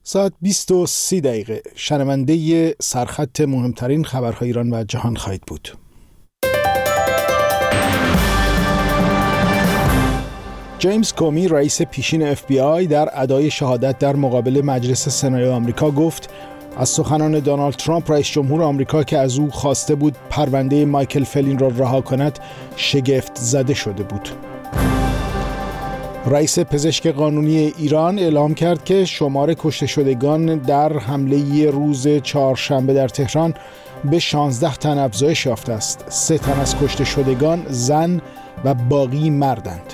ساعت 20:30 شنونده سرخط مهمترین خبرهای ایران و جهان خواهید بود. جیمز کومی رئیس پیشین FBI در ادای شهادت در مقابل مجلس سنای آمریکا گفت از سخنان دونالد ترامپ رئیس جمهور آمریکا که از او خواسته بود پرونده مایکل فلین را رها کند شگفت زده شده بود. رئیس پزشک قانونی ایران اعلام کرد که شمار کشته شدگان در حمله روز چهارشنبه در تهران به 16 تن افزایش یافته است. 3 تن از کشته شدگان زن و باقی مردند.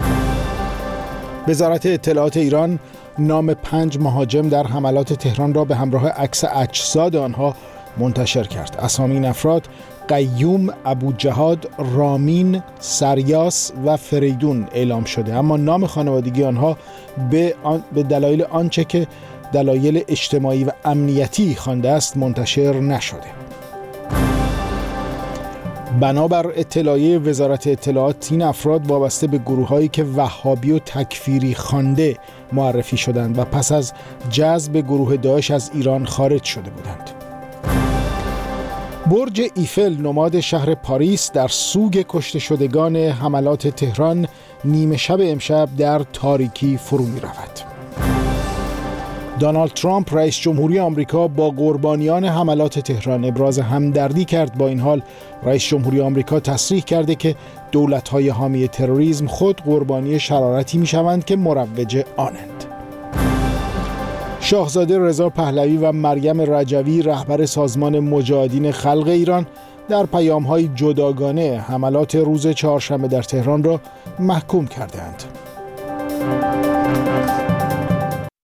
وزارت اطلاعات ایران نام 5 مهاجم در حملات تهران را به همراه عکس اجساد آنها منتشر کرد. اسامی این افراد قیوم، ابوجهاد، رامین، سریاس و فریدون اعلام شده، اما نام خانوادگی آنها به دلایل آنچه که دلایل اجتماعی و امنیتی خوانده است منتشر نشده. بنابر اطلاعیه وزارت اطلاعات این افراد وابسته به گروه‌هایی که وهابی و تکفیری خوانده معرفی شدند و پس از جذب گروه داعش از ایران خارج شده بودند. برج ایفل نماد شهر پاریس در سوگ کشته شدگان حملات تهران نیمه شب امشب در تاریکی فرو می رود. دونالد ترامپ رئیس جمهوری آمریکا با قربانیان حملات تهران ابراز همدردی کرد. با این حال رئیس جمهوری آمریکا تصریح کرده که دولت‌های حامی تروریسم خود قربانی شرارتی می‌شوند که مروج آنند. شاهزاده رضا پهلوی و مریم رجوی رهبر سازمان مجاهدین خلق ایران در پیام‌های جداگانه حملات روز چهارشنبه در تهران را محکوم کردند.